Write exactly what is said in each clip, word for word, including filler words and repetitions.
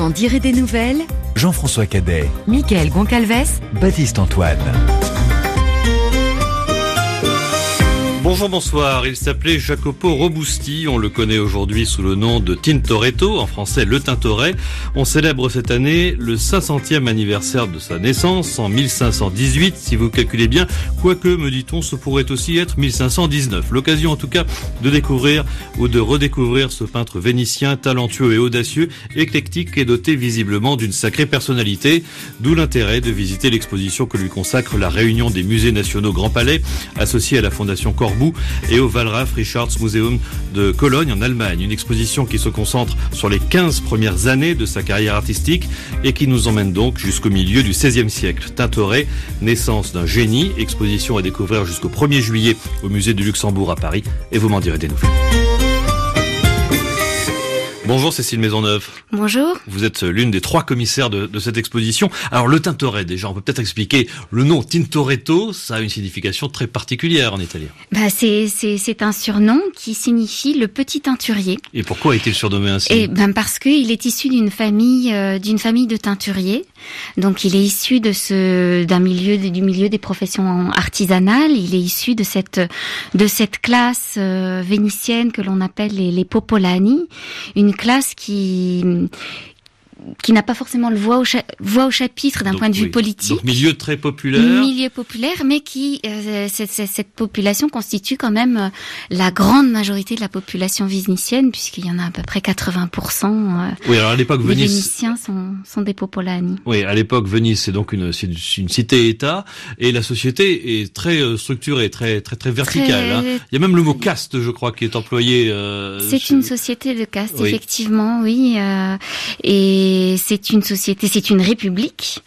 m'en dirait des nouvelles. Jean-François Cadet, Mickaël Goncalves, Baptiste Antoine. Bonjour, bonsoir. Il s'appelait Jacopo Robusti. On le connaît aujourd'hui sous le nom de Tintoretto, en français le Tintoret. On célèbre cette année le cinq centième anniversaire de sa naissance en mille cinq cent dix-huit, si vous calculez bien. Quoique, me dit-on, ce pourrait aussi être mille cinq cent dix-neuf. L'occasion en tout cas de découvrir ou de redécouvrir ce peintre vénitien talentueux et audacieux, éclectique et doté visiblement d'une sacrée personnalité. D'où l'intérêt de visiter l'exposition que lui consacre la Réunion des musées nationaux Grand Palais, associée à la Fondation Corbu et au Wallraf Richarts Museum de Cologne en Allemagne. Une exposition qui se concentre sur les quinze premières années de sa carrière artistique et qui nous emmène donc jusqu'au milieu du seizième siècle. Tintoret, naissance d'un génie, exposition à découvrir jusqu'au premier juillet au musée du Luxembourg à Paris, et vous m'en direz des nouvelles. Bonjour Cécile Maisonneuve. Bonjour. Vous êtes l'une des trois commissaires de, de cette exposition. Alors le Tintoret, déjà, on peut peut-être expliquer le nom Tintoretto, ça a une signification très particulière en italien. Bah c'est c'est c'est un surnom qui signifie le petit teinturier. Et pourquoi est-il surnommé ainsi? Et ben parce que il est issu d'une famille euh, d'une famille de teinturiers. Donc il est issu de ce d'un milieu du milieu des professions artisanales. Il est issu de cette de cette classe euh, vénitienne que l'on appelle les, les popolani, une classe qui qui n'a pas forcément le voix au, cha- voix au chapitre d'un donc, point de vue oui. politique. Donc milieu très populaire. Milieu populaire, mais qui euh, cette, cette population constitue quand même euh, la grande majorité de la population vénitienne, puisqu'il y en a à peu près quatre-vingts pour cent euh, oui, alors à l'époque, des Venise... Vénitiens sont, sont des popolani. Oui, à l'époque, Venise, c'est donc une, c'est une cité-État, et la société est très structurée, très très très verticale. Très... Hein. Il y a même le mot caste, je crois, qui est employé. Euh, c'est chez... une société de caste, oui. effectivement, oui, euh, et c'est une société, c'est une république,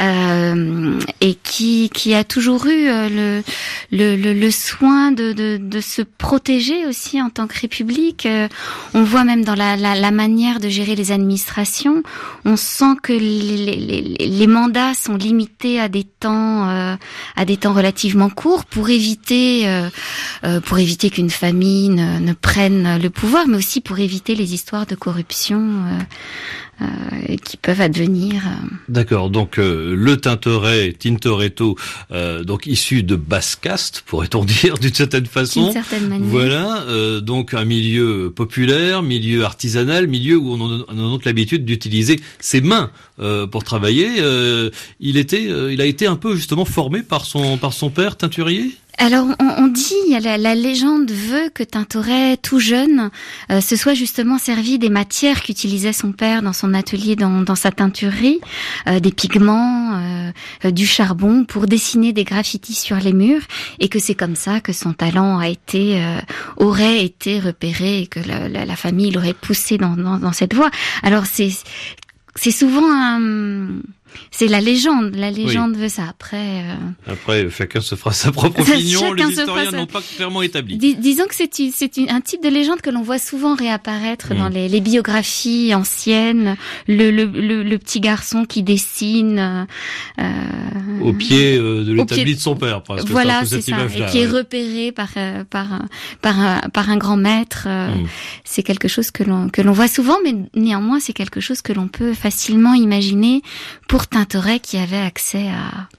euh, et qui qui a toujours eu le le le, le soin de, de de se protéger aussi en tant que république. Euh, on voit même dans la, la la manière de gérer les administrations, on sent que les les, les mandats sont limités à des temps euh, à des temps relativement courts pour éviter euh, euh, pour éviter qu'une famille ne, ne prenne le pouvoir, mais aussi pour éviter les histoires de corruption euh, Euh, qui peuvent advenir. Euh... D'accord, donc euh, le Tintoret, Tintoretto, euh, donc issu de basse caste, pourrait-on dire d'une certaine façon. D'une certaine manière. Voilà, euh, donc un milieu populaire, milieu artisanal, milieu où on a, on a donc l'habitude d'utiliser ses mains euh, pour travailler. Euh, il était, euh, il a été un peu justement formé par son par son père teinturier. Alors on, on dit, la, la légende veut que Tintoret, tout jeune, euh, se soit justement servi des matières qu'utilisait son père dans son atelier, dans, dans sa teinturerie, euh, des pigments, euh, euh, du charbon, pour dessiner des graffitis sur les murs, et que c'est comme ça que son talent a été euh, aurait été repéré et que la, la, la famille l'aurait poussé dans, dans, dans cette voie. Alors c'est c'est souvent un C'est la légende, la légende oui. veut ça. Après, euh... après, chacun se fera sa propre opinion. Chacun les historiens n'ont pas clairement établi. Dis, disons que c'est, une, c'est une, un type de légende que l'on voit souvent réapparaître mmh. dans les, les biographies anciennes. Le, le, le, le petit garçon qui dessine euh, au pied euh, de l'établi pied... de son père, presque. Voilà, c'est, c'est ça, et qui est ouais. repéré par euh, par un, par un, par un grand maître. Euh, mmh. C'est quelque chose que l'on que l'on voit souvent, mais néanmoins c'est quelque chose que l'on peut facilement imaginer pour Tintoret qui avait accès à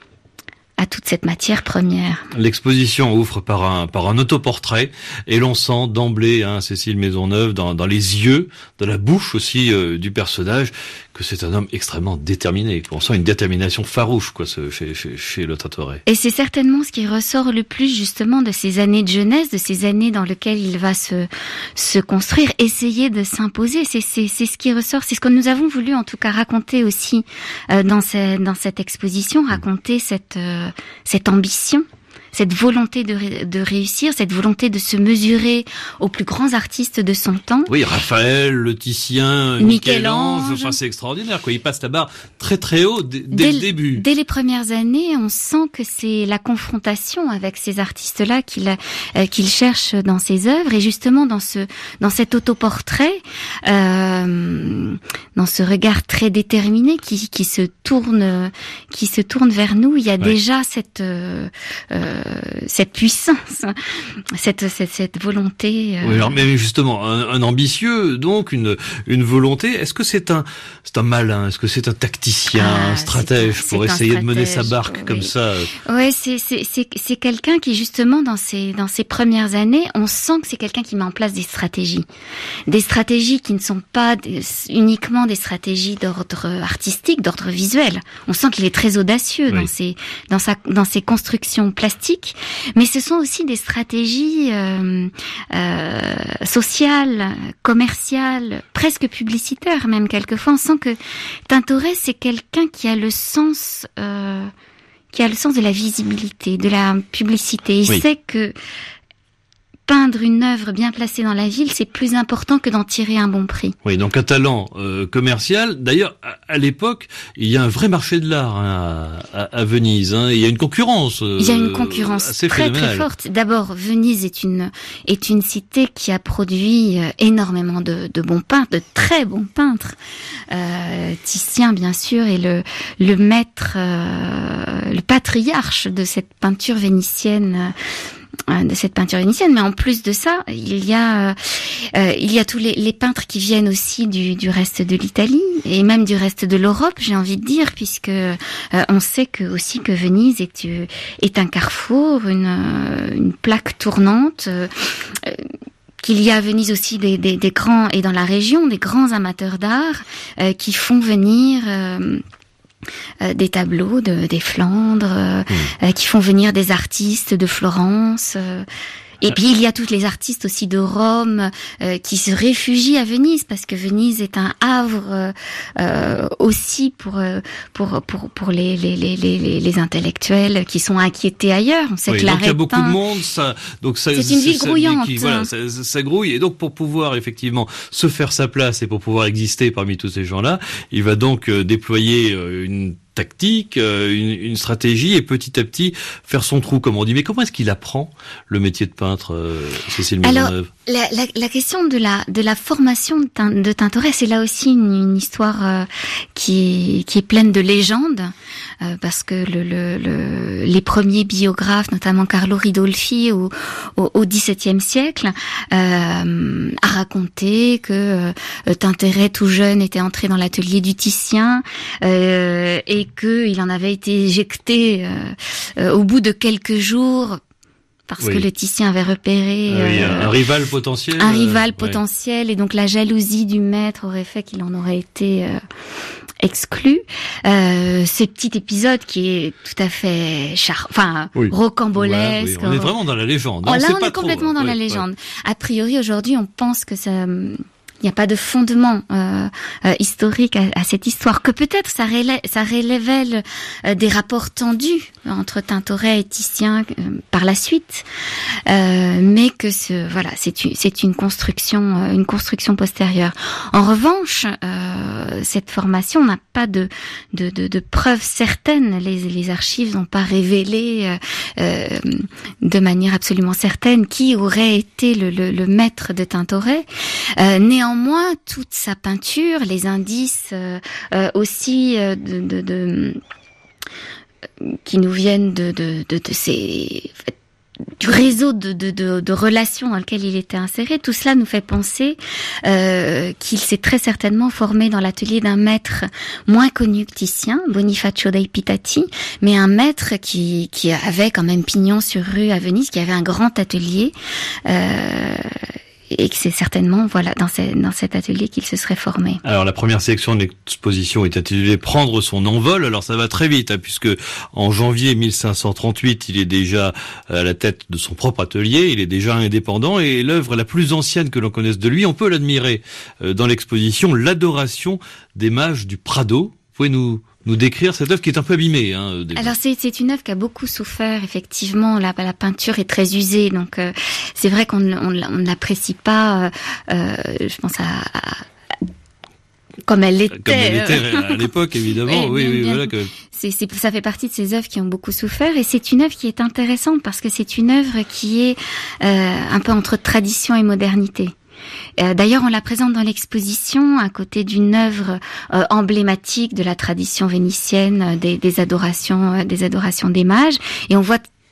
à toute cette matière première. L'exposition ouvre par un par un autoportrait et l'on sent d'emblée, hein, Cécile Maisonneuve, dans dans les yeux, dans la bouche aussi euh, du personnage, que c'est un homme extrêmement déterminé. On sent une détermination farouche, quoi, ce, chez chez chez le Tintoret. Et c'est certainement ce qui ressort le plus justement de ces années de jeunesse, de ces années dans lesquelles il va se se construire, essayer de s'imposer. C'est c'est c'est ce qui ressort. C'est ce que nous avons voulu en tout cas raconter aussi euh, dans cette dans cette exposition, raconter cette euh, cette ambition, cette volonté de, ré- de réussir, cette volonté de se mesurer aux plus grands artistes de son temps. Oui, Raphaël, le Titien, Michel-Ange, enfin c'est extraordinaire, quoi. Il passe la barre très très haut dès, dès, dès le début. Dès les premières années, on sent que c'est la confrontation avec ces artistes-là qu'il, euh, qu'il cherche dans ses œuvres, et justement dans ce, dans cet autoportrait, euh, dans ce regard très déterminé qui, qui se tourne, qui se tourne vers nous, il y a ouais. déjà cette, euh, euh, cette puissance, cette cette, cette volonté. Euh... Oui, alors, mais justement, un, un ambitieux, donc une une volonté. Est-ce que c'est un c'est un malin? Est-ce que c'est un tacticien, ah, un stratège un, pour essayer de mener sa barque oui. comme ça? Ouais, c'est c'est c'est c'est quelqu'un qui justement dans ses dans ses premières années, on sent que c'est quelqu'un qui met en place des stratégies, des stratégies qui ne sont pas des, uniquement des stratégies d'ordre artistique, d'ordre visuel. On sent qu'il est très audacieux oui. dans ses dans sa dans ses constructions plastiques, mais ce sont aussi des stratégies euh, euh, sociales, commerciales, presque publicitaires même quelquefois. On sent que Tintoret c'est quelqu'un qui a le sens euh, qui a le sens de la visibilité, de la publicité. Il oui. sait que peindre une œuvre bien placée dans la ville, c'est plus important que d'en tirer un bon prix. Oui, donc un talent euh, commercial. D'ailleurs, à, à l'époque, il y a un vrai marché de l'art hein, à, à, à Venise. Hein. Il y a une concurrence. Euh, il y a une concurrence assez très très forte. D'abord, Venise est une est une cité qui a produit euh, énormément de, de bons peintres, de très bons peintres. Euh, Titien, bien sûr, est le le maître, euh, le patriarche de cette peinture vénitienne. Euh, de cette peinture vénitienne, mais en plus de ça, il y a euh, il y a tous les, les peintres qui viennent aussi du, du reste de l'Italie et même du reste de l'Europe, j'ai envie de dire, puisque euh, on sait que aussi que Venise est est un carrefour, une une plaque tournante. Euh, qu'il y a à Venise aussi des, des, des grands, et dans la région, des grands amateurs d'art euh, qui font venir euh, Euh, des tableaux de, des Flandres, euh, mmh. euh, qui font venir des artistes de Florence. Euh, et puis il y a tous les artistes aussi de Rome euh, qui se réfugient à Venise parce que Venise est un havre euh, aussi pour pour pour pour les les les les les intellectuels qui sont inquiétés ailleurs. On sait oui, que donc il y a beaucoup peint, de monde, ça donc ça c'est une ville ça, grouillante. Qui, voilà, ça, ça, ça grouille et donc pour pouvoir effectivement se faire sa place et pour pouvoir exister parmi tous ces gens-là, il va donc euh, déployer euh, une tactique, euh, une, une stratégie et petit à petit faire son trou, comme on dit. Mais comment est-ce qu'il apprend le métier de peintre, euh, Cécile Maisonneuve? Alors, la, la, la question de la de la formation de, Tin, de Tintoret, c'est là aussi une, une histoire euh, qui est qui est pleine de légendes, euh, parce que le, le, le les premiers biographes, notamment Carlo Ridolfi au au, au dix-septième siècle, euh, a raconté que euh, Tintoret tout jeune était entré dans l'atelier du Titien euh, et que il en avait été éjecté euh, euh, au bout de quelques jours parce oui. que le Titien avait repéré ah oui, euh, un rival potentiel. Un rival euh, potentiel ouais. Et donc la jalousie du maître aurait fait qu'il en aurait été euh, exclu. Euh, ce petit épisode qui est tout à fait char... enfin oui. rocambolesque. Ouais, oui. On est vraiment dans la légende. Hein, oh, là, on, on pas est complètement trop, dans ouais, la légende. Ouais. A priori, aujourd'hui, on pense que ça... Il n'y a pas de fondement euh, euh, historique à, à cette histoire, que peut-être ça, relève, ça révèle euh, des rapports tendus entre Tintoret et Titien euh, par la suite, euh, mais que ce, voilà, c'est une, c'est une construction, euh, une construction postérieure. En revanche, euh, cette formation n'a pas de, de, de, de preuves certaines. Les, les archives n'ont pas révélé euh, euh, de manière absolument certaine qui aurait été le, le, le maître de Tintoret. Euh, néanmoins, Néanmoins, toute sa peinture, les indices euh, euh, aussi euh, de, de, de qui nous viennent de, de, de, de ces du réseau de, de, de, de relations dans lequel il était inséré, tout cela nous fait penser euh, qu'il s'est très certainement formé dans l'atelier d'un maître moins connu que Titien, Bonifacio dei Pitati, mais un maître qui, qui avait quand même pignon sur rue à Venise, qui avait un grand atelier. Euh, Et que c'est certainement, voilà, dans, ce, dans cet atelier qu'il se serait formé. Alors, la première section de l'exposition est intitulée « Prendre son envol ». Alors, ça va très vite, hein, puisque en janvier mille cinq cent trente-huit, il est déjà à la tête de son propre atelier, il est déjà indépendant, et l'œuvre la plus ancienne que l'on connaisse de lui, on peut l'admirer dans l'exposition « L'adoration des mages du Prado ». Vous pouvez nous... nous décrire cette œuvre qui est un peu abîmée. Hein, Alors c'est, c'est une œuvre qui a beaucoup souffert, effectivement. La, la peinture est très usée, donc euh, c'est vrai qu'on on, on ne l'apprécie pas. Euh, je pense à, à comme elle était. Comme elle était à l'époque, évidemment. oui, oui, oui voilà. Que... C'est, c'est, ça fait partie de ces œuvres qui ont beaucoup souffert, et c'est une œuvre qui est intéressante parce que c'est une œuvre qui est euh, un peu entre tradition et modernité. D'ailleurs, on la présente dans l'exposition à côté d'une œuvre euh, emblématique de la tradition vénitienne, des, des adorations, des adorations des mages, et on voit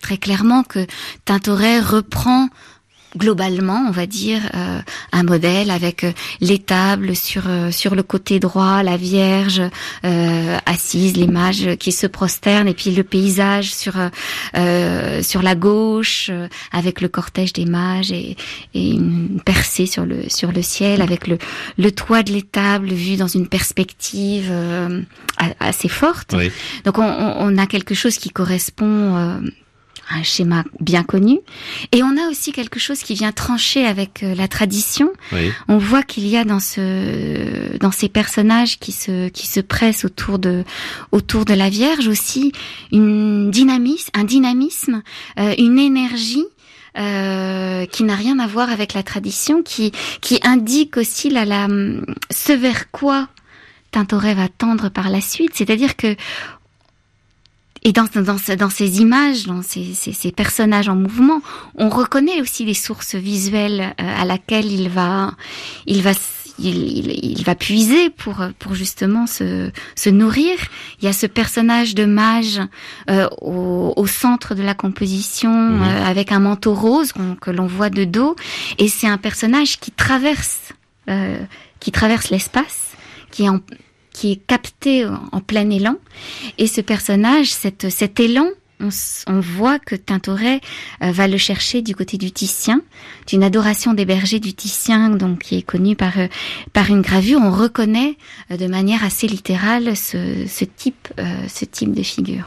très clairement que Tintoret reprend globalement, on va dire, euh, un modèle avec euh, l'étable sur euh, sur le côté droit, la Vierge euh, assise, les mages qui se prosternent, et puis le paysage sur euh, sur la gauche euh, avec le cortège des mages et, et une percée sur le sur le ciel avec le le toit de l'étable vu dans une perspective euh, assez forte. Oui. Donc on, on a quelque chose qui correspond euh, un schéma bien connu, et on a aussi quelque chose qui vient trancher avec euh, la tradition. Oui. On voit qu'il y a dans ce dans ces personnages qui se qui se pressent autour de autour de la Vierge aussi une dynamisme, un dynamisme, euh, une énergie Euh, qui n'a rien à voir avec la tradition, qui qui indique aussi la, la ce vers quoi Tintoret va tendre par la suite, c'est-à-dire que et dans, dans, dans ces images, dans ces, ces, ces personnages en mouvement, on reconnaît aussi les sources visuelles euh, à laquelle il va, il va, il, il, il va puiser pour, pour justement se, se nourrir. Il y a ce personnage de mage euh, au, au centre de la composition, mmh. euh, avec un manteau rose qu'on, que l'on voit de dos, et c'est un personnage qui traverse, euh, qui traverse l'espace, qui est en qui est capté en plein élan, et ce personnage, cette, cet élan, on, on voit que Tintoret euh, va le chercher du côté du Titien, d'une adoration des bergers du Titien, donc qui est connue par euh, par une gravure. On reconnaît euh, de manière assez littérale ce, ce type euh, ce type de figure.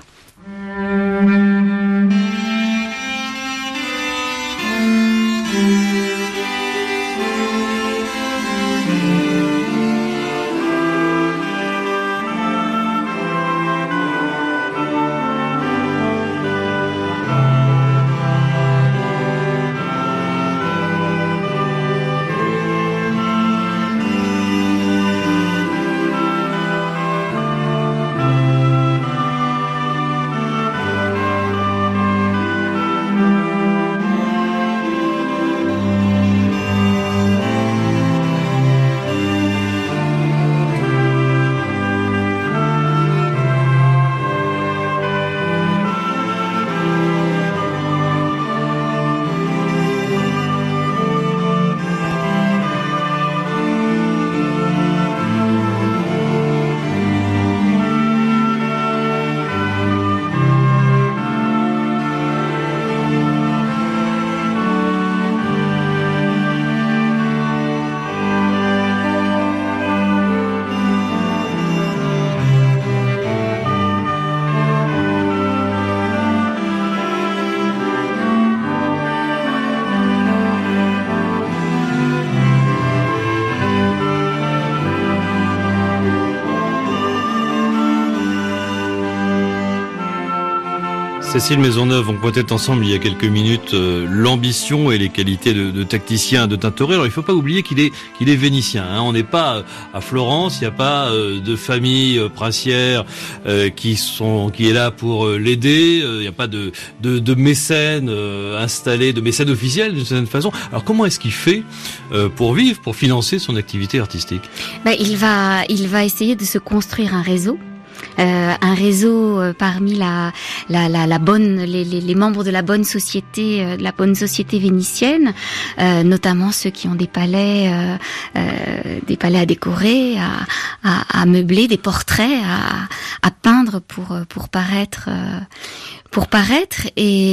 Cécile Maisonneuve, on pointait ensemble il y a quelques minutes euh, l'ambition et les qualités de, de tacticien de Tintoret. Alors il ne faut pas oublier qu'il est qu'il est vénitien. Hein. On n'est pas à Florence, il n'y a pas euh, de famille euh, princière euh, qui sont qui est là pour euh, l'aider. Il n'y a pas de de, de mécènes euh, installés, de mécènes officiels d'une certaine façon. Alors comment est-ce qu'il fait euh, pour vivre, pour financer son activité artistique ? Ben, il va il va essayer de se construire un réseau. Euh, un réseau euh, parmi la, la, la, la bonne, les, les, les membres de la bonne société, euh, de la bonne société vénitienne, euh, notamment ceux qui ont des palais, euh, euh, des palais à décorer, à, à, à meubler, des portraits à, à peindre pour pour paraître. Euh, pour paraître et,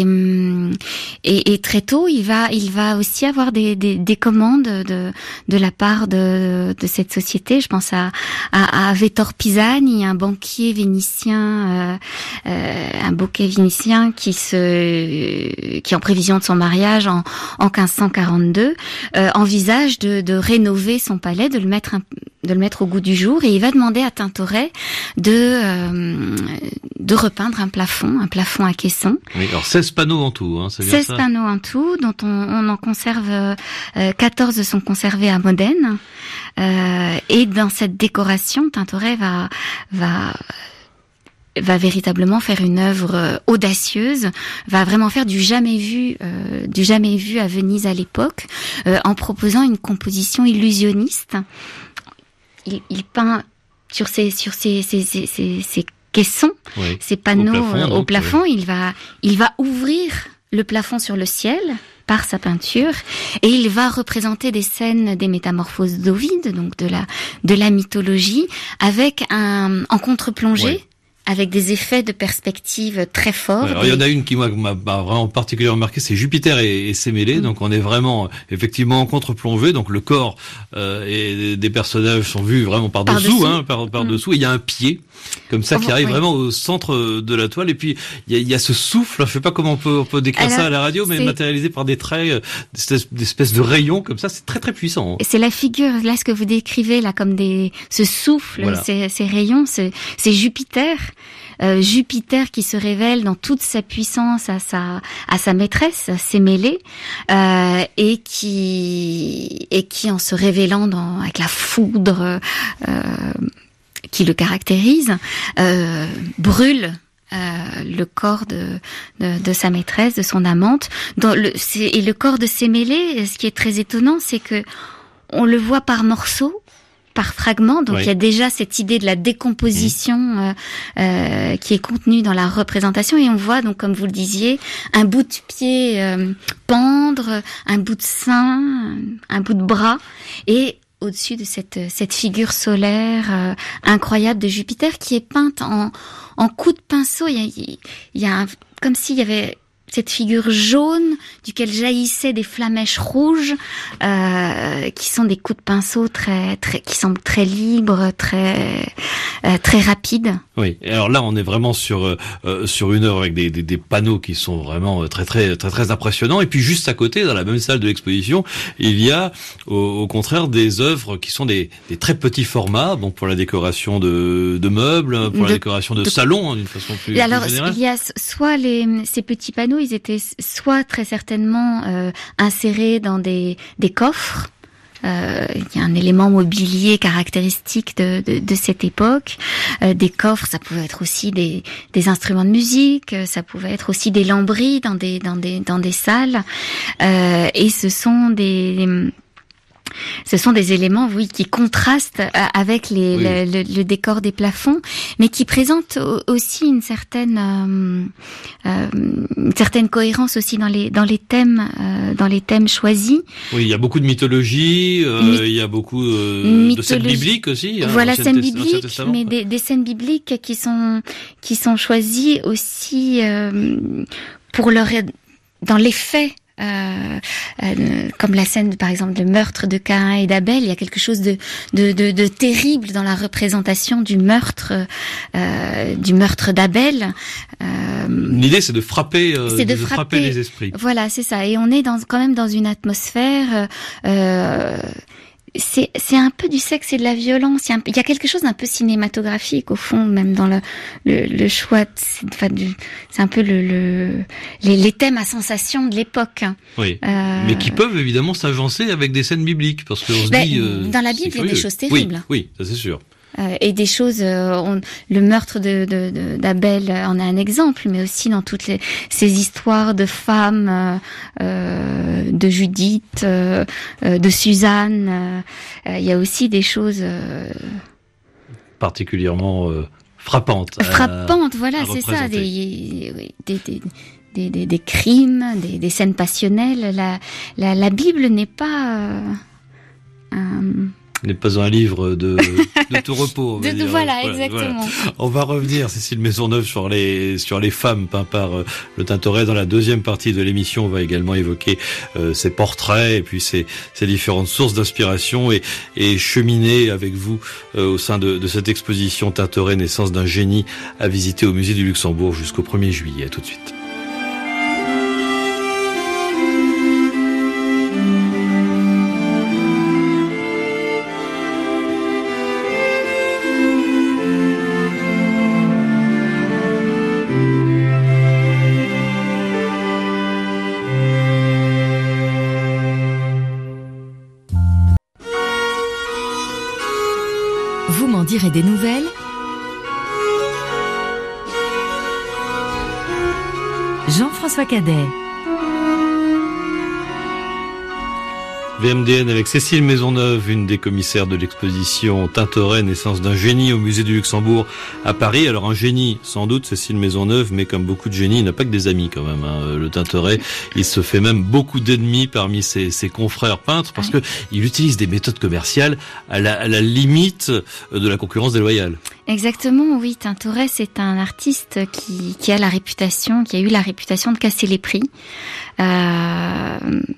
et et très tôt il va il va aussi avoir des des, des commandes de de la part de de cette société. Je pense à à, à Vettor Pisani, un banquier vénitien, euh, euh, un banquier vénitien qui se qui en prévision de son mariage en en quinze cent quarante-deux euh, envisage de de rénover son palais, de le mettre un, de le mettre au goût du jour, et il va demander à Tintoret de euh, de repeindre un plafond, un plafond à caisson. Oui, alors seize panneaux en tout, hein, c'est bien seize ça. panneaux en tout, dont on, on en conserve euh, quatorze sont conservés à Modène. Euh, et dans cette décoration, Tintoret va va va véritablement faire une œuvre audacieuse, va vraiment faire du jamais vu, euh, du jamais vu à Venise à l'époque, euh, en proposant une composition illusionniste. Il, il peint sur ces sur ces ces ces, ces, ces caissons, oui. ces panneaux au plafond, au donc, plafond oui. il va, il va ouvrir le plafond sur le ciel par sa peinture, et il va représenter des scènes des métamorphoses d'Ovide, donc de la de la mythologie, avec un en contre-plongée. Oui. Avec des effets de perspective très forts. Ouais, alors, il y en a une qui moi, m'a vraiment particulièrement marqué, c'est Jupiter et, et Sémélé. Mmh. Donc on est vraiment effectivement en contre-plongée. Donc le corps euh, et des personnages sont vus vraiment par, par dessous, hein, par, par mmh. dessous. Et il y a un pied comme ça oh, qui arrive oui. vraiment au centre de la toile. Et puis il y a, il y a ce souffle. Je sais pas comment on peut, on peut décrire alors, ça à la radio, mais matérialisé par des traits, des espèces de rayons comme ça. C'est très très puissant. C'est la figure là ce que vous décrivez là comme des ce souffle, voilà. ces, ces rayons, c'est, c'est Jupiter. Euh, Jupiter qui se révèle dans toute sa puissance à sa à sa maîtresse, Sémélé, euh, et qui et qui en se révélant dans avec la foudre euh, qui le caractérise, euh, brûle euh, le corps de, de de sa maîtresse, de son amante. Dans le c'est, et le corps de Sémélé, ce qui est très étonnant, c'est que on le voit par morceaux. Par fragments, donc oui. il y a déjà cette idée de la décomposition mmh. euh, euh, qui est contenue dans la représentation, et on voit donc, comme vous le disiez, un bout de pied euh, pendre, un bout de sein, un bout de bras, et au-dessus de cette cette figure solaire euh, incroyable de Jupiter qui est peinte en en coups de pinceau. Il y a il y a un, comme s'il y avait cette figure jaune duquel jaillissaient des flamèches rouges, euh, qui sont des coups de pinceau très, très, qui semblent très libres, très, euh, très rapides. Oui. Et alors là, on est vraiment sur euh, sur une œuvre avec des, des, des panneaux qui sont vraiment très, très, très, très impressionnants. Et puis juste à côté, dans la même salle de l'exposition, il y a au, au contraire des œuvres qui sont des, des très petits formats, bon pour la décoration de, de meubles, pour de, la décoration de, de salons, hein, d'une façon plus, alors, plus générale. Il y a soit les ces petits panneaux. Ils étaient soit très certainement euh, insérés dans des, des coffres. Euh, il y a un élément mobilier caractéristique de, de, de cette époque. Euh, des coffres, ça pouvait être aussi des, des instruments de musique, ça pouvait être aussi des lambris dans des, dans des, dans des salles. Euh, et ce sont des... Ce sont des éléments, oui, qui contrastent avec les, oui. le, le, le décor des plafonds, mais qui présentent aussi une certaine, euh, euh, une certaine cohérence aussi dans les dans les thèmes, euh, dans les thèmes choisis. Oui, il y a beaucoup de mythologie, euh, My... il y a beaucoup euh, Mythologie... de scènes bibliques aussi. Hein, voilà, scènes bibliques, mais des, des scènes bibliques qui sont qui sont choisies aussi euh, pour leur dans les faits. Euh, euh, comme la scène par exemple le meurtre de Caïn et d'Abel, il y a quelque chose de, de, de, de terrible dans la représentation du meurtre euh, du meurtre d'Abel. Euh, L'idée c'est de frapper, euh, c'est de, de frapper, frapper les esprits. Voilà, c'est ça. Et on est dans, quand même dans une atmosphère. Euh, C'est, c'est un peu du sexe et de la violence. Il y a, un, il y a quelque chose d'un peu cinématographique au fond, même dans le, le, le choix. C'est, enfin, du, c'est un peu le, le, les, les thèmes à sensation de l'époque. Oui, euh... mais qui peuvent évidemment s'avancer avec des scènes bibliques, parce qu'on se ben, dit. Euh, dans la Bible, il y a des choses terribles. Oui, oui, ça c'est sûr. Euh, et des choses, euh, on, le meurtre de, de, de, d'Abel en est un exemple, mais aussi dans toutes les, ces histoires de femmes, euh, euh, de Judith, euh, euh, de Suzanne, euh, euh, il y a aussi des choses euh, particulièrement euh, frappantes. Frappantes, voilà, c'est ça, des, des, des, des, des, des crimes, des, des scènes passionnelles. La, la, la Bible n'est pas euh, un n'est pas un livre de, de tout repos. On va de, dire. Voilà, voilà, exactement. Voilà. On va revenir, Cécile Maisonneuve, sur les sur les femmes peintes par euh, Le Tintoret. Dans la deuxième partie de l'émission, on va également évoquer euh, ces portraits et puis ces, ces différentes sources d'inspiration et, et cheminer avec vous euh, au sein de, de cette exposition Tintoret, naissance d'un génie, à visiter au Musée du Luxembourg jusqu'au premier juillet. À tout de suite. Vous m'en direz des nouvelles. Jean-François Cadet. V M D N avec Cécile Maisonneuve, une des commissaires de l'exposition Tintoret, naissance d'un génie au musée du Luxembourg à Paris. Alors un génie, sans doute, Cécile Maisonneuve, mais comme beaucoup de génies, il n'a pas que des amis quand même. Hein. Le Tintoret, il se fait même beaucoup d'ennemis parmi ses, ses confrères peintres parce que il utilise des méthodes commerciales à la, à la limite de la concurrence déloyale. Exactement, oui. Tintoret, c'est un artiste qui, qui a la réputation, qui a eu la réputation de casser les prix. Euh...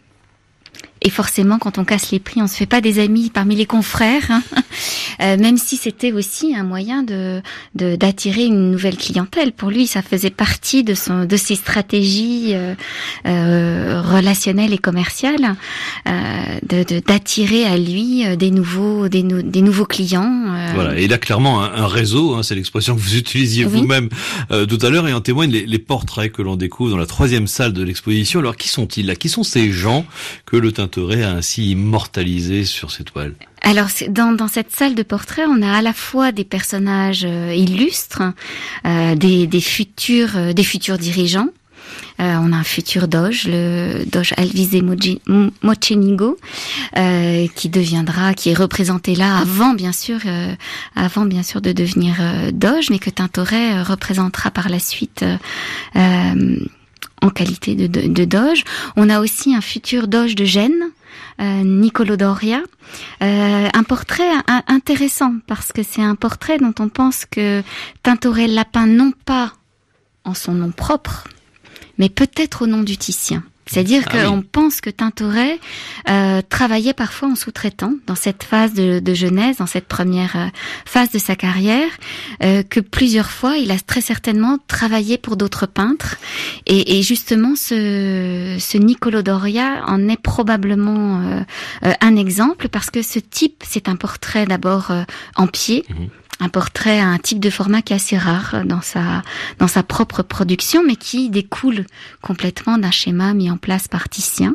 Et forcément, quand on casse les prix, on se fait pas des amis parmi les confrères, hein. euh, même si c'était aussi un moyen de, de d'attirer une nouvelle clientèle. Pour lui, ça faisait partie de son de ses stratégies euh, euh, relationnelles et commerciales, euh, de, de d'attirer à lui des nouveaux des, nou, des nouveaux clients. Euh. Voilà, et il a clairement un, un réseau, hein, c'est l'expression que vous utilisiez oui. vous-même euh, tout à l'heure, et en témoignent les, les portraits que l'on découvre dans la troisième salle de l'exposition. Alors, qui sont-ils là ? Qui sont ces gens que le Tintoret a ainsi immortalisé sur ses toiles? Alors, dans, dans cette salle de portraits, on a à la fois des personnages euh, illustres, euh, des, des futurs, euh, des futurs dirigeants. Euh, on a un futur doge, le doge Alvise Mocenigo, euh, qui deviendra, qui est représenté là avant bien sûr, euh, avant bien sûr de devenir euh, doge, mais que Tintoret euh, représentera par la suite. Euh, euh, en qualité de, de, de doge. On a aussi un futur doge de Gênes, euh, Niccolò Doria. Euh, un portrait un, intéressant parce que c'est un portrait dont on pense que Tintoret l'a peint non pas en son nom propre, mais peut-être au nom du Titien. C'est-à-dire ah qu'on oui. pense que Tintoret euh, travaillait parfois en sous-traitant dans cette phase de, de jeunesse, dans cette première euh, phase de sa carrière, euh, que plusieurs fois il a très certainement travaillé pour d'autres peintres. Et, et justement, ce, ce Niccolò Doria en est probablement euh, euh, un exemple parce que ce type, c'est un portrait d'abord euh, en pied. Mmh. Un portrait à un type de format qui est assez rare dans sa dans sa propre production, mais qui découle complètement d'un schéma mis en place par Titien.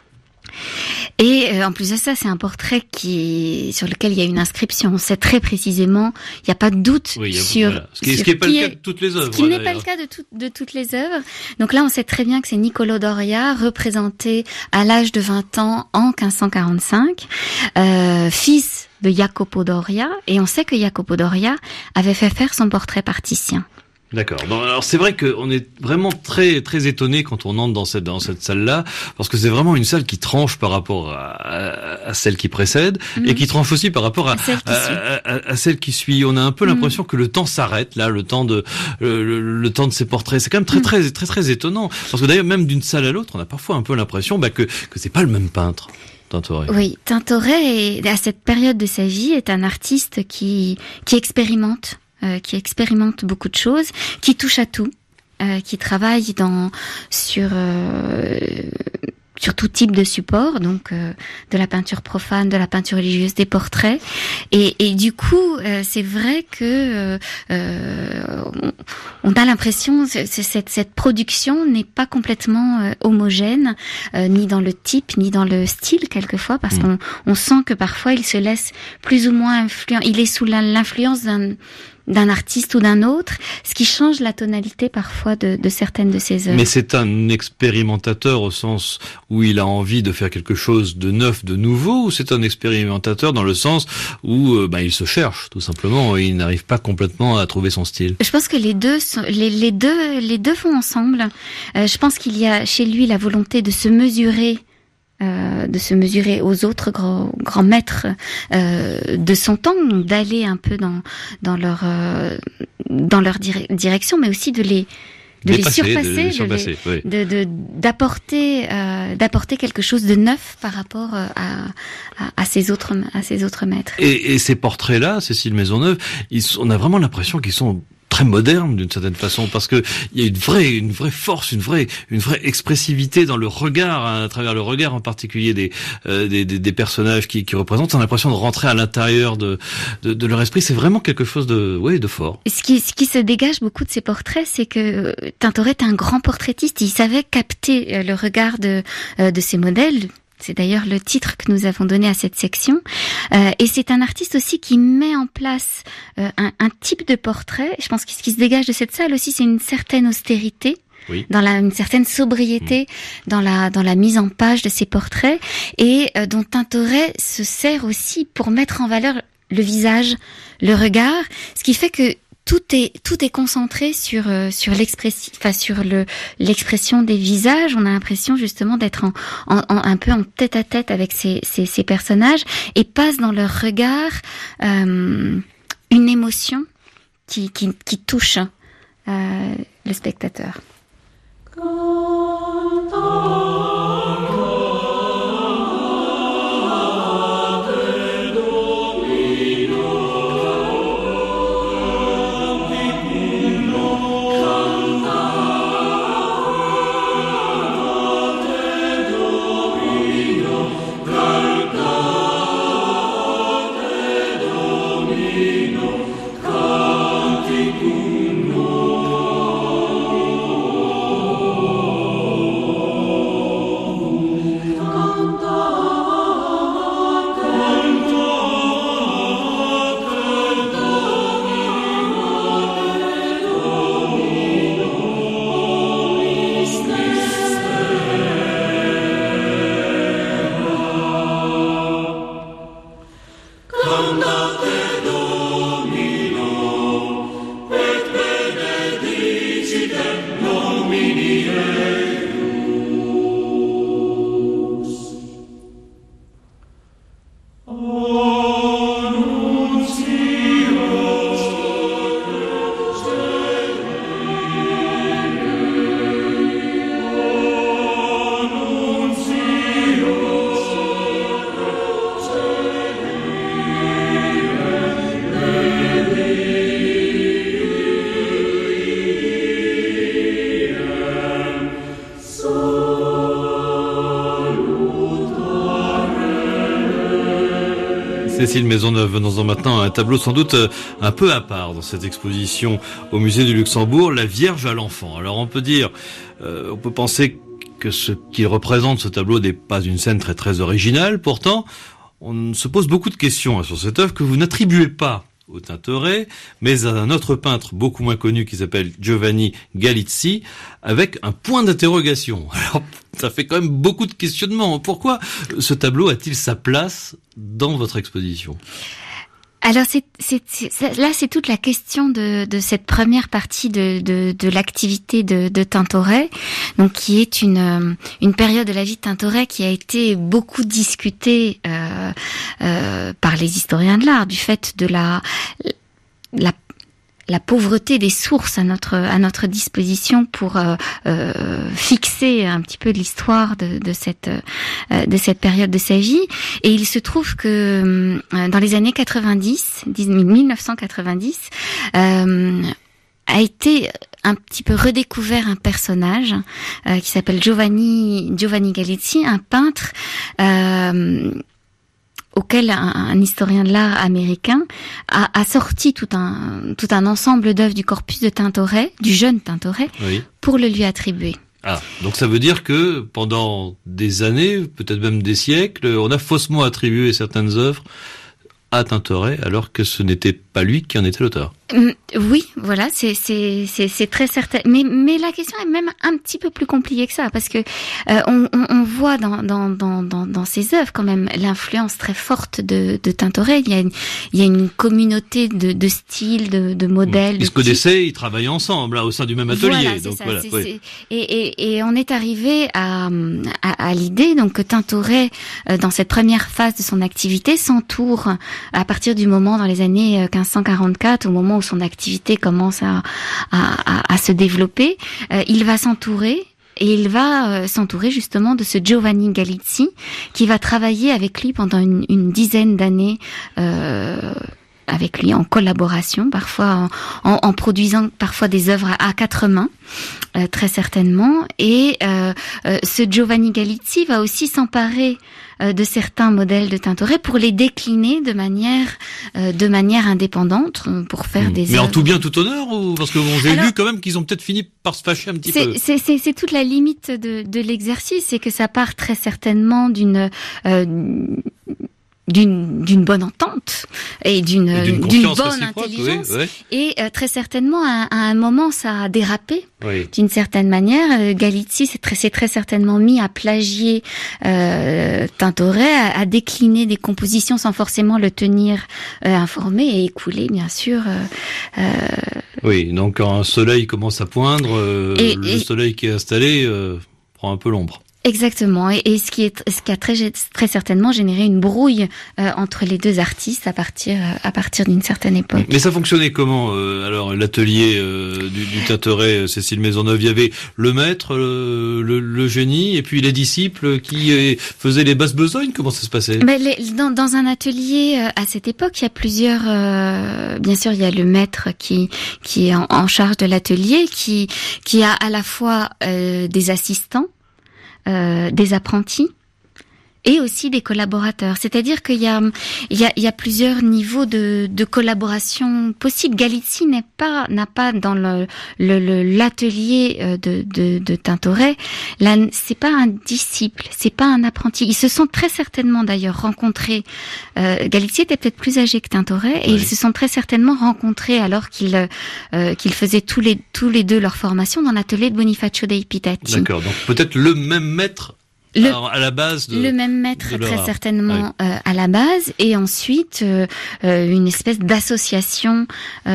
Et euh, en plus de ça, c'est un portrait qui sur lequel il y a une inscription. On sait très précisément, il n'y a pas de doute oui, sur voilà. ce qui n'est pas le cas de toutes les œuvres. Ce qui n'est pas le cas de, tout, de toutes les œuvres. Donc là, on sait très bien que c'est Niccolò Doria, représenté à l'âge de vingt ans en quinze cent quarante-cinq, euh, fils de Jacopo Doria, et on sait que Jacopo Doria avait fait faire son portrait par Titien. D'accord. Bon, alors c'est vrai qu'on est vraiment très très étonné quand on entre dans cette dans cette salle-là, parce que c'est vraiment une salle qui tranche par rapport à, à, à celle qui précède mmh. et qui tranche aussi par rapport à à celle, à, à, à celle qui suit. On a un peu mmh. l'impression que le temps s'arrête là, le temps de le, le, le temps de ces portraits. C'est quand même très mmh. très très très étonnant, parce que d'ailleurs même d'une salle à l'autre, on a parfois un peu l'impression bah, que que c'est pas le même peintre. Tintoret. Oui, Tintoret, est, à cette période de sa vie, est un artiste qui qui expérimente. Euh, qui expérimente beaucoup de choses, qui touche à tout, euh, qui travaille dans sur euh, sur tout type de support, donc euh, de la peinture profane, de la peinture religieuse, des portraits, et, et du coup, euh, c'est vrai que euh, on, on a l'impression que cette, cette production n'est pas complètement euh, homogène, euh, ni dans le type, ni dans le style quelquefois, parce mmh. qu'on on sent que parfois il se laisse plus ou moins influent, il est sous la, l'influence d'un d'un artiste ou d'un autre, ce qui change la tonalité parfois de, de certaines de ses œuvres. Mais c'est un expérimentateur au sens où il a envie de faire quelque chose de neuf, de nouveau, ou c'est un expérimentateur dans le sens où euh, bah, il se cherche tout simplement et il n'arrive pas complètement à trouver son style? Je pense que les deux sont, les, les deux les deux vont ensemble. Euh, je pense qu'il y a chez lui la volonté de se mesurer Euh, de se mesurer aux autres grands, grands maîtres euh, de son temps, d'aller un peu dans dans leur euh, dans leur dire- direction, mais aussi de les de les, Dépasser, surpasser, de, les surpasser, de, les, oui. de, de d'apporter euh, d'apporter quelque chose de neuf par rapport à à, à ces autres à ces autres maîtres. Et, et ces portraits-là, Cécile Maisonneuve, ils, on a vraiment l'impression qu'ils sont très moderne d'une certaine façon, parce que il y a une vraie une vraie force, une vraie une vraie expressivité dans le regard, hein, à travers le regard en particulier des euh, des, des des personnages qui qui représentent. On a l'impression de rentrer à l'intérieur de de, de leur esprit. C'est vraiment quelque chose de oui de fort. Ce qui ce qui se dégage beaucoup de ces portraits, c'est que Tintoret est un grand portraitiste. Il savait capter le regard de de ses modèles. C'est d'ailleurs le titre que nous avons donné à cette section. Euh, et c'est un artiste aussi qui met en place euh, un, un type de portrait. Je pense que ce qui se dégage de cette salle aussi, c'est une certaine austérité. oui. dans la, une certaine sobriété mmh. dans la dans la mise en page de ces portraits, et euh, dont Tintoret se sert aussi pour mettre en valeur le visage, le regard, ce qui fait que tout est tout est concentré sur euh, sur l'expression, enfin sur le l'expression des visages. On a l'impression justement d'être en, en, en un peu en tête à tête avec ces ces, ces personnages, et passe dans leur regard euh, une émotion qui qui qui touche euh, le spectateur. Cécile Maisonneuve, venons-en maintenant à un tableau sans doute un peu à part dans cette exposition au musée du Luxembourg, la Vierge à l'enfant. Alors on peut dire, euh, on peut penser que ce qu'il représente, ce tableau, n'est pas une scène très très originale. Pourtant, on se pose beaucoup de questions sur cette œuvre que vous n'attribuez pas au Tintoret, mais à un autre peintre beaucoup moins connu qui s'appelle Giovanni Galizzi, avec un point d'interrogation. Alors, ça fait quand même beaucoup de questionnements. Pourquoi ce tableau a-t-il sa place dans votre exposition ? Alors c'est, c'est, c'est là c'est toute la question de, de cette première partie de, de, de l'activité de, de Tintoret, donc qui est une une période de la vie de Tintoret qui a été beaucoup discutée euh, euh, par les historiens de l'art, du fait de la la la pauvreté des sources à notre à notre disposition pour euh, euh, fixer un petit peu l'histoire de, de cette euh, de cette période de sa vie. Et il se trouve que euh, dans les années quatre-vingt-dix, mille neuf cent quatre-vingt-dix, euh, a été un petit peu redécouvert un personnage euh, qui s'appelle Giovanni Giovanni Galizzi, un peintre euh, auquel un, un historien de l'art américain a, a sorti tout un tout un ensemble d'œuvres du corpus de Tintoret, du jeune Tintoret, oui, pour le lui attribuer. Ah, donc ça veut dire que pendant des années, peut-être même des siècles, on a faussement attribué certaines œuvres à Tintoret, alors que ce n'était pas lui qui en était l'auteur. Oui, voilà, c'est c'est c'est c'est très certain. Mais mais la question est même un petit peu plus compliquée que ça, parce que euh, on, on on voit dans dans dans dans dans ses œuvres quand même l'influence très forte de de Tintoret. Il y a une il y a une communauté de de styles, de de modèles. Ils se connaissaient, ils travaillaient ensemble là au sein du même atelier. Voilà, donc ça, voilà. C'est, oui. c'est, et et et on est arrivé à à, à l'idée donc que Tintoret, euh, dans cette première phase de son activité, s'entoure à partir du moment dans les années quinze cent quarante-quatre, au moment où son activité commence à, à, à, à se développer, euh, il va s'entourer et il va euh, s'entourer justement de ce Giovanni Galizzi qui va travailler avec lui pendant une, une dizaine d'années, euh, avec lui en collaboration, parfois en, en, en produisant parfois des œuvres à, à quatre mains, euh, très certainement. Et euh, euh, ce Giovanni Galizzi va aussi s'emparer euh, de certains modèles de Tintoret pour les décliner de manière euh, de manière indépendante, pour faire mmh. des. Mais œuvres. En tout bien, tout honneur, ou parce que bon, j'ai Alors, lu quand même qu'ils ont peut-être fini par se fâcher un petit c'est, peu. C'est, c'est, c'est toute la limite de, de l'exercice, c'est que ça part très certainement d'une euh, d'une d'une bonne entente et d'une et d'une, d'une bonne oui, intelligence ouais. et euh, très certainement à, à un moment ça a dérapé oui. d'une certaine manière. euh, Galizzi s'est très, s'est très certainement mis à plagier euh, Tintoret, à, à décliner des compositions sans forcément le tenir euh, informé et écouler bien sûr euh, euh, oui, donc quand un soleil commence à poindre, euh, et, le et, soleil qui est installé euh, prend un peu l'ombre. Exactement, et, et ce qui est ce qui a très très certainement généré une brouille euh, entre les deux artistes à partir à partir d'une certaine époque. Mais ça fonctionnait comment euh, alors l'atelier euh, du, du Tintoret, Cécile Maisonneuve, il y avait le maître, le, le, le génie, et puis les disciples qui euh, faisaient les basses besognes. Comment ça se passait? Mais les, dans, dans un atelier euh, à cette époque, il y a plusieurs. Euh, bien sûr, il y a le maître qui qui est en, en charge de l'atelier, qui qui a à la fois euh, des assistants. Euh, des apprentis et aussi des collaborateurs. C'est-à-dire qu'il y a, il y a, il y a plusieurs niveaux de, de collaboration possibles. Galizzi n'est pas, n'a pas dans le, le, le l'atelier de, de, de Tintoret, là, c'est pas un disciple, c'est pas un apprenti. Ils se sont très certainement d'ailleurs rencontrés. Euh, Galizzi était peut-être plus âgé que Tintoret et oui. Ils se sont très certainement rencontrés alors qu'ils, euh, qu'ils faisaient tous les, tous les deux leur formation dans l'atelier de Bonifacio dei Pitacci. D'accord. Donc peut-être le même maître. Le, Alors, à la base de, le même maître très art. certainement oui. euh, à la base et ensuite euh, euh, une espèce d'association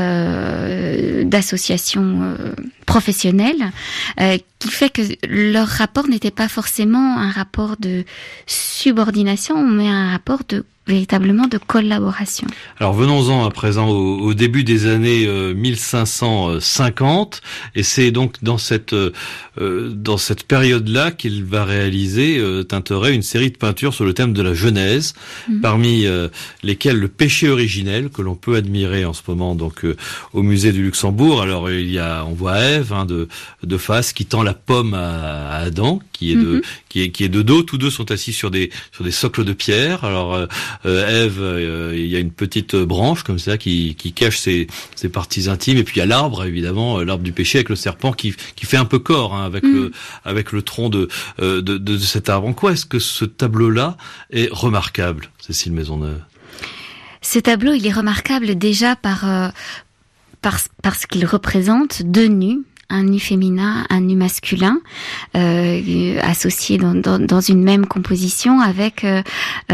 euh, d'association euh, professionnelle euh, qui fait que leur rapport n'était pas forcément un rapport de subordination mais un rapport de véritablement de collaboration. Alors venons-en à présent au, au début des années euh, mille cinq cent cinquante et c'est donc dans cette euh, dans cette période-là qu'il va réaliser euh, Tintoret une série de peintures sur le thème de la Genèse, mmh. parmi euh, lesquelles le péché originel que l'on peut admirer en ce moment donc euh, au musée du Luxembourg. Alors il y a on voit Ève hein, de de face qui tend la pomme à, à Adam qui est de mmh. qui est qui est de dos, tous deux sont assis sur des sur des socles de pierre. Alors euh, Euh, Ève, euh, il y a une petite branche comme ça qui, qui cache ses, ses parties intimes et puis il y a l'arbre évidemment, euh, l'arbre du péché avec le serpent qui, qui fait un peu corps hein, avec mmh. le avec le tronc de, euh, de, de de cet arbre. En quoi est-ce que ce tableau-là est remarquable, Cécile Maisonneuve? Ce tableau, il est remarquable déjà par euh, parce parce qu'il représente deux nus. Un nu féminin, un nu masculin, euh, associés dans, dans, dans une même composition avec euh,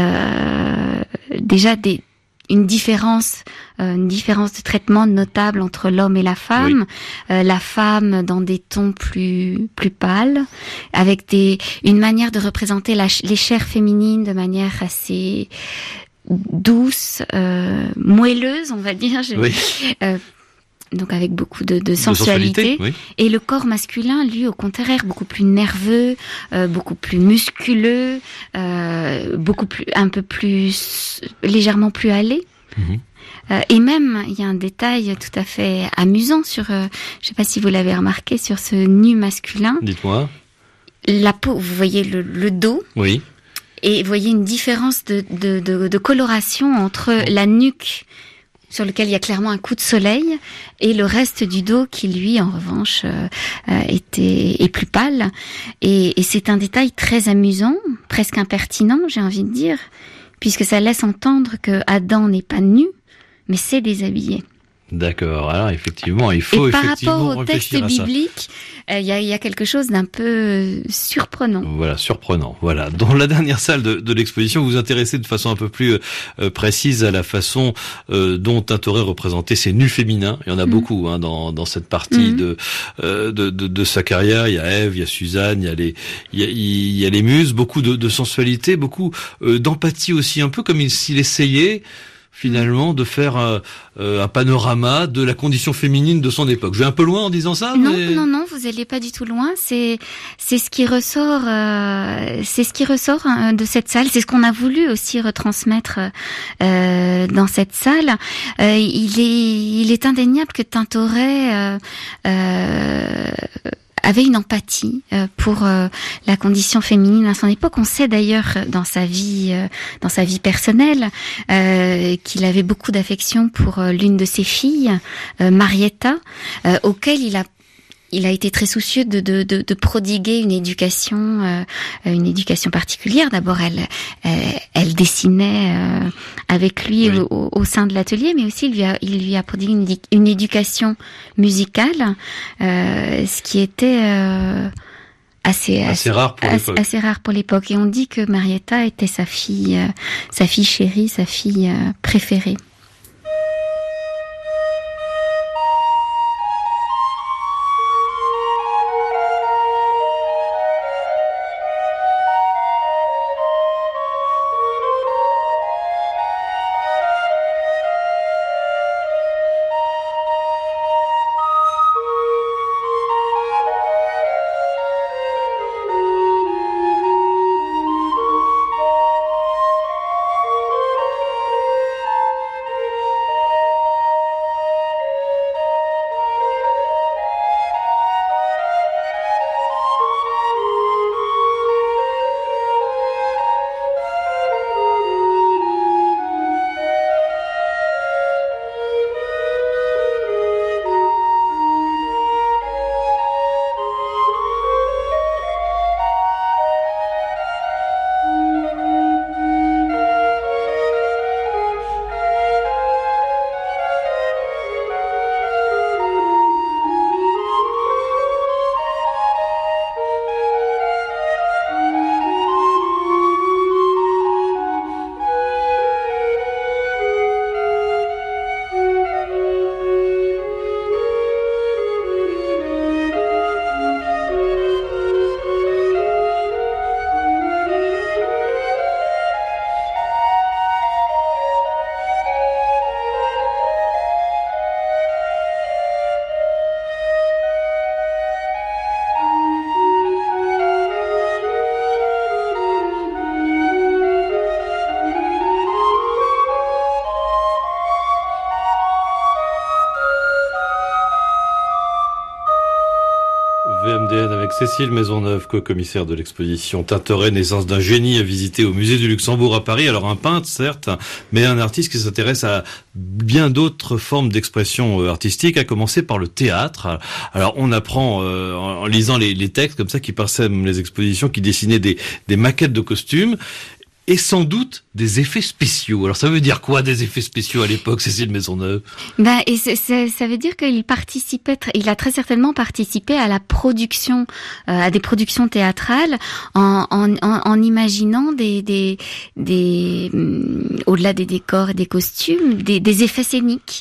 euh, déjà des, une différence, euh, une différence de traitement notable entre l'homme et la femme. Oui. Euh, la femme dans des tons plus plus pâles, avec des une manière de représenter la, les chairs féminines de manière assez douce, euh, moelleuse, on va dire. Je, oui. euh, donc avec beaucoup de, de sensualité, de sensualité oui. Et le corps masculin, lui, au contraire, beaucoup plus nerveux, euh, beaucoup plus musculeux, euh, beaucoup plus, un peu plus, légèrement plus hâlé. Mmh. Euh, et même, il y a un détail tout à fait amusant sur, euh, je sais pas si vous l'avez remarqué, sur ce nu masculin. Dites-moi. La peau, vous voyez le, le dos. Oui. Et vous voyez une différence de, de, de, de coloration entre mmh. la nuque, sur lequel il y a clairement un coup de soleil, et le reste du dos qui, lui, en revanche, euh, euh, était est plus pâle. Et, et c'est un détail très amusant, presque impertinent, j'ai envie de dire, puisque ça laisse entendre que Adam n'est pas nu, mais c'est déshabillé. D'accord. Alors effectivement, il faut et par effectivement rapport au texte biblique, il euh, y, a, y a quelque chose d'un peu surprenant. Voilà, surprenant. Voilà. Dans la dernière salle de, de l'exposition, vous vous intéressez de façon un peu plus euh, précise à la façon euh, dont Tintoret représentait ses nus féminins. Il y en a mmh. beaucoup hein, dans, dans cette partie mmh. de, euh, de, de de sa carrière. Il y a Ève, il y a Suzanne, il y a les il y a, il y a les muses, beaucoup de, de sensualité, beaucoup euh, d'empathie aussi, un peu comme s'il essayait finalement de faire euh, euh, un panorama de la condition féminine de son époque. Je vais un peu loin en disant ça. Non, mais... non, non, vous allez pas du tout loin. C'est c'est ce qui ressort, euh, c'est ce qui ressort hein, de cette salle. C'est ce qu'on a voulu aussi retransmettre euh, dans cette salle. Euh, il est il est indéniable que Tintoret euh, euh, avait une empathie euh, pour euh, la condition féminine à son époque. On sait d'ailleurs dans sa vie, euh, dans sa vie personnelle, euh, qu'il avait beaucoup d'affection pour euh, l'une de ses filles, euh, Marietta, euh, auquel il a il a été très soucieux de, de, de, de prodiguer une éducation, euh, une éducation particulière. D'abord, elle, elle, elle dessinait euh, avec lui oui. au, au sein de l'atelier, mais aussi il lui a, il lui a prodigué une, une éducation musicale, euh, ce qui était euh, assez, assez, assez rare pour assez, l'époque. Assez rare pour l'époque. Et on dit que Marietta était sa fille, euh, sa fille chérie, sa fille euh, préférée. V M D N avec Cécile Maisonneuve, co-commissaire de l'exposition Tintoret, naissance d'un génie, à visiter au musée du Luxembourg à Paris. Alors un peintre, certes, mais un artiste qui s'intéresse à bien d'autres formes d'expression artistique, à commencer par le théâtre. Alors on apprend euh, en lisant les, les textes comme ça qui parsèment les expositions, qui dessinaient des, des maquettes de costumes. Et sans doute des effets spéciaux. Alors ça veut dire quoi, des effets spéciaux à l'époque, Cécile Maisonneuve? Ben, et c'est, c'est, ça veut dire qu'il participait, il a très certainement participé à la production, euh, à des productions théâtrales, en, en, en, en imaginant des, des, des, euh, au-delà des décors et des costumes, des, des effets scéniques.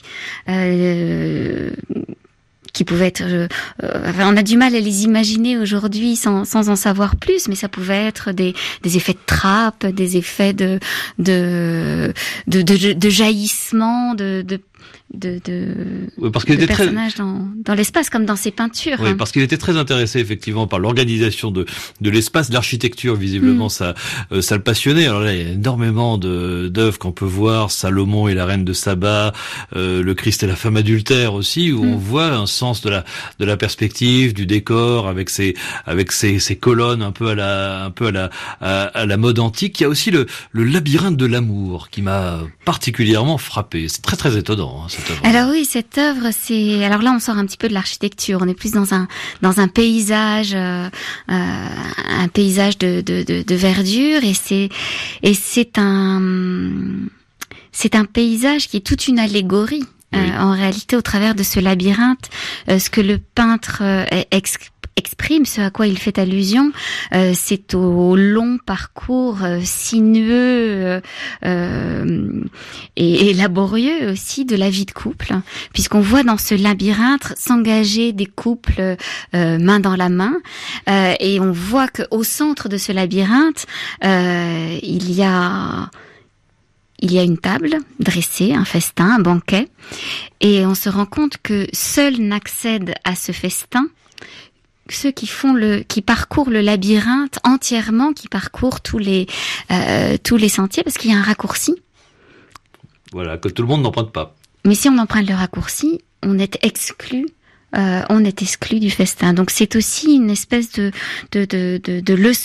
Euh, qui pouvaient être, euh, enfin, on a du mal à les imaginer aujourd'hui sans, sans en savoir plus, mais ça pouvait être des, des effets de trappe, des effets de, de, de, de, de jaillissement, de, de de, de, oui, parce qu'il de était personnages très... dans, dans l'espace, comme dans ses peintures. Oui, hein. parce qu'il était très intéressé effectivement par l'organisation de, de l'espace, l'architecture. Visiblement, mmh. ça, euh, ça le passionnait. Alors là, il y a énormément de, d'œuvres qu'on peut voir. Salomon et la reine de Saba, euh, le Christ et la femme adultère aussi, où mmh. on voit un sens de la, de la perspective, du décor, avec ses, avec ses, ses colonnes un peu à la, un peu à la, à, à la mode antique. Il y a aussi le, le labyrinthe de l'amour qui m'a particulièrement frappé. C'est très très étonnant. Hein, Alors oui, cette œuvre, c'est. Alors là, on sort un petit peu de l'architecture. On est plus dans un dans un paysage, euh, un paysage de, de de de verdure, et c'est et c'est un c'est un paysage qui est toute une allégorie. Oui. Euh, en réalité, au travers de ce labyrinthe, euh, ce que le peintre euh, ex- exprime, ce à quoi il fait allusion, euh, c'est au long parcours euh, sinueux euh, et, et laborieux aussi de la vie de couple, puisqu'on voit dans ce labyrinthe s'engager des couples euh, main dans la main, euh, et on voit qu'au centre de ce labyrinthe, euh, il y a il y a une table dressée, un festin, un banquet, et on se rend compte que seuls n'accèdent à ce festin ceux qui font le, qui parcourent le labyrinthe entièrement, qui parcourent tous les, euh, tous les sentiers, parce qu'il y a un raccourci. Voilà, que tout le monde n'emprunte pas. Mais si on emprunte le raccourci, on est exclu. Euh, on est exclu du festin. Donc c'est aussi une espèce de de de de, de leçon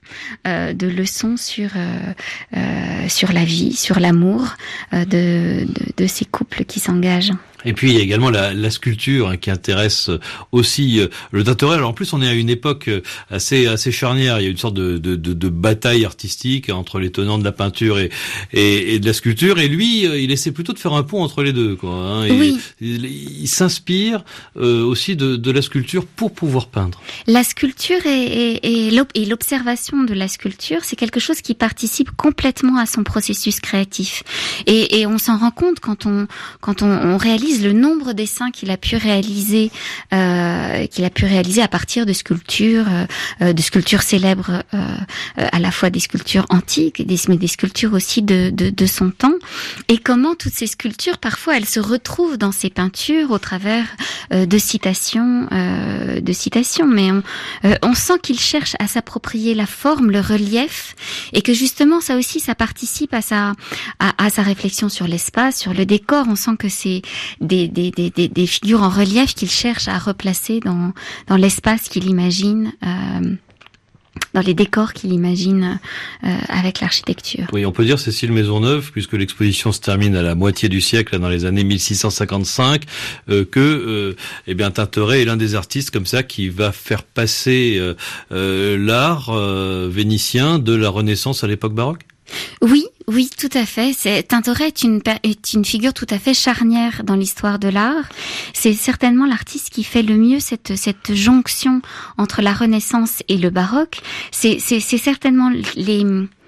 euh, de leçons sur euh, euh, sur la vie, sur l'amour euh, de, de de ces couples qui s'engagent. Et puis il y a également la, la sculpture hein, qui intéresse aussi euh, le Tintoret. Alors en plus on est à une époque assez assez charnière. Il y a une sorte de de, de, de bataille artistique entre les tenants de la peinture et, et et de la sculpture. Et lui, il essaie plutôt de faire un pont entre les deux, quoi. Hein. Et oui. Il, il, il s'inspire euh, aussi de, de la sculpture pour pouvoir peindre. La sculpture et, et, et, l'op- et l'observation de la sculpture, c'est quelque chose qui participe complètement à son processus créatif. Et, et on s'en rend compte quand on quand on, on réalise le nombre de dessins qu'il a pu réaliser, euh, qu'il a pu réaliser à partir de sculptures, euh, de sculptures célèbres, euh, à la fois des sculptures antiques, des, mais des sculptures aussi de, de, de son temps, et comment toutes ces sculptures, parfois, elles se retrouvent dans ses peintures au travers euh, de citations, euh, de citations. Mais on, euh, on sent qu'il cherche à s'approprier la forme, le relief, et que justement, ça aussi, ça participe à sa, à, à sa réflexion sur l'espace, sur le décor. On sent que c'est Des, des, des, des figures en relief qu'il cherche à replacer dans, dans l'espace qu'il imagine, euh, dans les décors qu'il imagine euh, avec l'architecture. Oui, on peut dire Cécile Maisonneuve, puisque l'exposition se termine à la moitié du siècle, dans les années mille six cent cinquante-cinq, euh, que euh, eh bien Tintoret est l'un des artistes comme ça qui va faire passer euh, euh, l'art euh, vénitien de la Renaissance à l'époque baroque. Oui, oui, tout à fait. C'est, Tintoret est une, est une figure tout à fait charnière dans l'histoire de l'art. C'est certainement l'artiste qui fait le mieux cette, cette jonction entre la Renaissance et le baroque. C'est, c'est, c'est certainement les,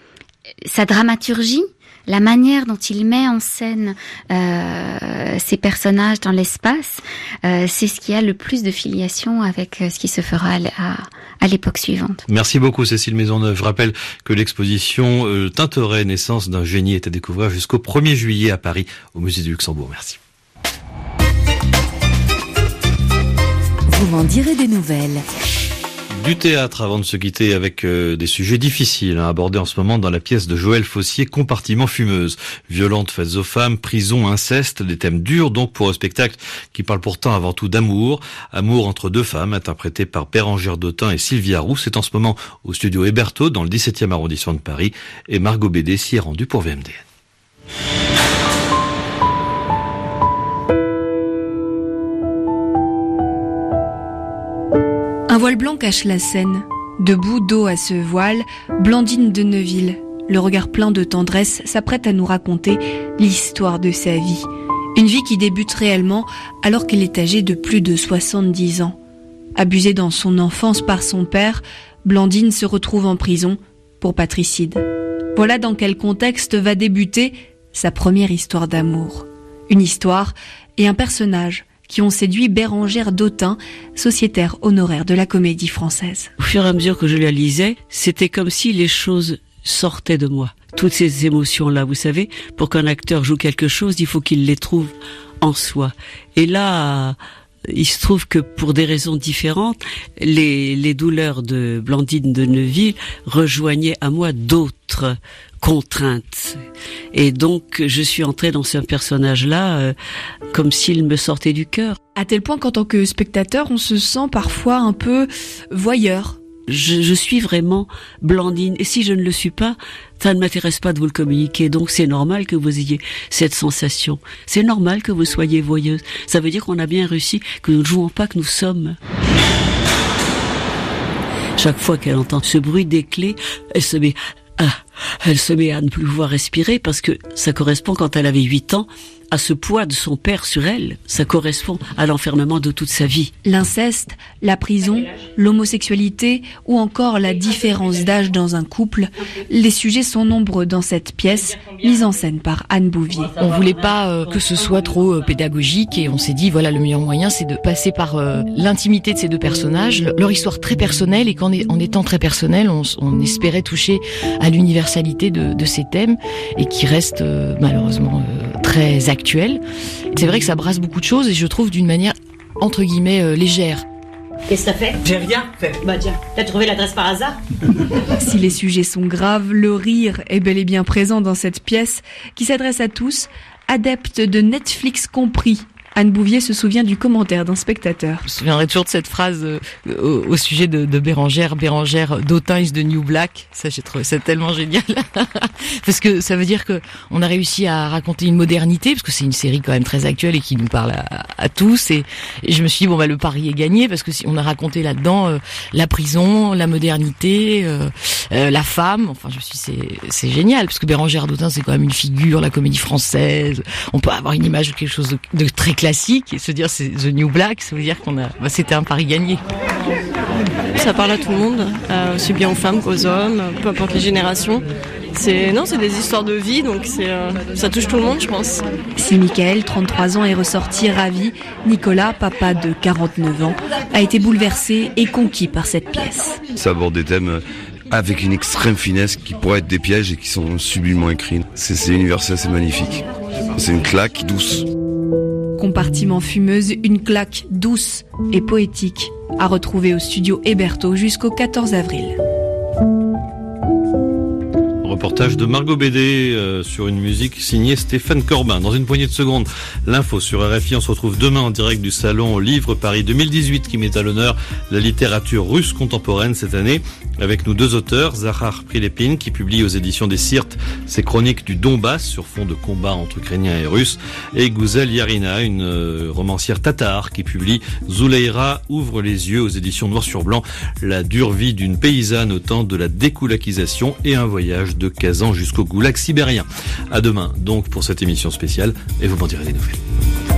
sa dramaturgie, la manière dont il met en scène euh, ses personnages dans l'espace, euh, c'est ce qui a le plus de filiation avec ce qui se fera à, à l'époque suivante. Merci beaucoup Cécile Maisonneuve. Je rappelle que l'exposition euh, Tintoret, naissance d'un génie est à découvrir jusqu'au premier juillet à Paris, au Musée du Luxembourg. Merci. Vous m'en direz des nouvelles. Du théâtre avant de se quitter avec euh, des sujets difficiles hein, abordés en ce moment dans la pièce de Joël Fossier, Compartiment fumeuse. Violentes faites aux femmes, prison, inceste, des thèmes durs donc pour un spectacle qui parle pourtant avant tout d'amour. Amour entre deux femmes, interprété par Bérangère Dautin et Sylvia Roux. C'est en ce moment au studio Hébertot dans le dix-septième arrondissement de Paris. Et Margot Bédé s'y est rendue pour V M D N. Un voile blanc cache la scène. Debout, dos à ce voile, Blandine de Neuville, le regard plein de tendresse, s'apprête à nous raconter l'histoire de sa vie. Une vie qui débute réellement alors qu'elle est âgée de plus de soixante-dix ans. Abusée dans son enfance par son père, Blandine se retrouve en prison pour patricide. Voilà dans quel contexte va débuter sa première histoire d'amour. Une histoire et un personnage qui ont séduit Bérangère Dautin, sociétaire honoraire de la Comédie Française. Au fur et à mesure que je la lisais, c'était comme si les choses sortaient de moi. Toutes ces émotions-là, vous savez, pour qu'un acteur joue quelque chose, il faut qu'il les trouve en soi. Et là, il se trouve que pour des raisons différentes, les, les douleurs de Blandine de Neuville rejoignaient à moi d'autres contraintes. Et donc, je suis entrée dans ce personnage-là euh, comme s'il me sortait du cœur. À tel point qu'en tant que spectateur, on se sent parfois un peu voyeur. Je, je suis vraiment Blandine. Et si je ne le suis pas, ça ne m'intéresse pas de vous le communiquer. Donc c'est normal que vous ayez cette sensation. C'est normal que vous soyez voyeuse. Ça veut dire qu'on a bien réussi, que nous ne jouons pas, que nous sommes. Chaque fois qu'elle entend ce bruit des clés, elle se met... Ah, elle se met à ne plus pouvoir respirer parce que ça correspond, quand elle avait huit ans, à ce poids de son père sur elle. Ça correspond à l'enfermement de toute sa vie. L'inceste, la prison, l'homosexualité ou encore la différence d'âge dans un couple, les sujets sont nombreux dans cette pièce, mise en scène par Anne Bouvier. On voulait pas euh, que ce soit trop euh, pédagogique et on s'est dit, voilà, le meilleur moyen, c'est de passer par euh, l'intimité de ces deux personnages, leur histoire très personnelle, et qu'en en étant très personnelle, on, on espérait toucher à l'universalité de, de ces thèmes et qui restent euh, malheureusement euh, très actuels. C'est vrai que ça brasse beaucoup de choses et je trouve d'une manière entre guillemets euh, légère. Qu'est-ce que t'as fait? J'ai rien fait. Bah tiens, t'as trouvé l'adresse par hasard? Si les sujets sont graves, le rire est bel et bien présent dans cette pièce qui s'adresse à tous, adeptes de Netflix compris, Anne Bouvier se souvient du commentaire d'un spectateur. Je me souviendrai toujours de cette phrase euh, au, au sujet de, de Bérengère. Bérengère, Dautin is the new black. Ça, j'ai trouvé ça tellement génial. Parce que ça veut dire que on a réussi à raconter une modernité, parce que c'est une série quand même très actuelle et qui nous parle à, à tous. Et, et je me suis dit, bon, bah, le pari est gagné, parce que si on a raconté là-dedans euh, la prison, la modernité, euh, euh, la femme. Enfin, je me suis dit, c'est, c'est génial, parce que Bérengère Dautin, c'est quand même une figure, la comédie française. On peut avoir une image de quelque chose de, de très classique et se dire c'est The New Black, ça veut dire qu'on a, bah, c'était un pari gagné. Ça parle à tout le monde, euh, aussi bien aux femmes qu'aux hommes, peu importe les générations. C'est non, c'est des histoires de vie, donc c'est euh, ça touche tout le monde, je pense. Si Michael, trente-trois ans, est ressorti ravi, Nicolas, papa de quarante-neuf ans, a été bouleversé et conquis par cette pièce. Ça aborde des thèmes avec une extrême finesse qui pourraient être des pièges et qui sont sublimement écrits. C'est, c'est universel, c'est magnifique. C'est une claque douce. Compartiment fumeuse, une claque douce et poétique, à retrouver au studio Héberto jusqu'au quatorze avril. Reportage de Margot Bédé euh, sur une musique signée Stéphane Corbin. Dans une poignée de secondes, l'info sur R F I. On se retrouve demain en direct du salon Livre Paris deux mille dix-huit qui met à l'honneur la littérature russe contemporaine cette année. Avec nous deux auteurs, Zahar Prilepine qui publie aux éditions des Sirtes ses chroniques du Donbass sur fond de combat entre Ukrainiens et Russes, et Gouzel Yarina, une euh, romancière tatare qui publie Zouleira ouvre les yeux aux éditions Noir sur Blanc, la dure vie d'une paysanne au temps de la découlakisation et un voyage de Kazan jusqu'au goulag sibérien. À demain donc pour cette émission spéciale et vous m'en direz des nouvelles.